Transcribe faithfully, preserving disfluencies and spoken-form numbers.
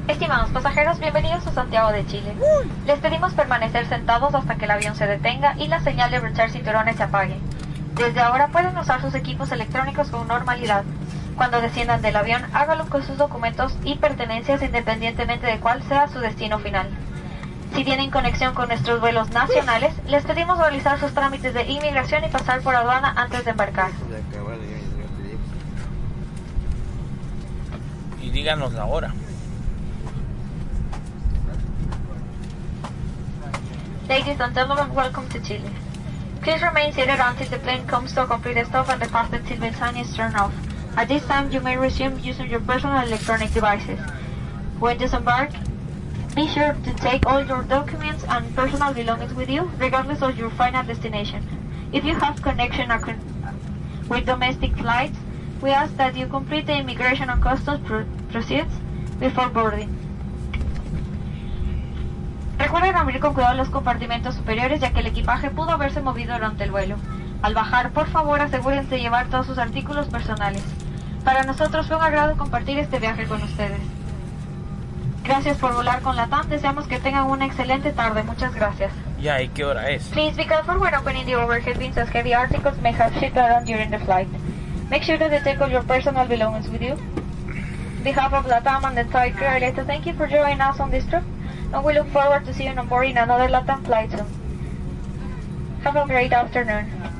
Estimados pasajeros, bienvenidos a Santiago de Chile. Les pedimos permanecer sentados hasta que el avión se detenga y la señal de abrochar cinturones se apague. Desde ahora pueden usar sus equipos electrónicos con normalidad. Cuando desciendan del avión, háganlo con sus documentos y pertenencias independientemente de cuál sea su destino final. Si tienen conexión con nuestros vuelos nacionales, les pedimos realizar sus trámites de inmigración y pasar por aduana antes de embarcar. Y díganos la hora. Ladies and gentlemen, welcome to Chile. Please remain seated until the plane comes to a complete stop and the fasten seatbelt sign is turned off. At this time, you may resume using your personal electronic devices. When disembark, be sure to take all your documents and personal belongings with you, regardless of your final destination. If you have connection with domestic flights, we ask that you complete the immigration and customs pro proceedings before boarding. Recuerden abrir con cuidado los compartimentos superiores, ya que el equipaje pudo haberse movido durante el vuelo. Al bajar, por favor, asegúrense de llevar todos sus artículos personales. Para nosotros fue un agrado compartir este viaje con ustedes. Gracias por volar con LATAM. Deseamos que tengan una excelente tarde. Muchas gracias. Ya, ¿y qué hora es? Please be careful when opening the overhead bins, as heavy articles may have shifted around during the flight. Make sure that you take all your personal belongings with you. On behalf of LATAM and the entire crew, I'd like to thank you for joining us on this trip, and we look forward to seeing you on board in another LATAM flight soon. Have a great afternoon.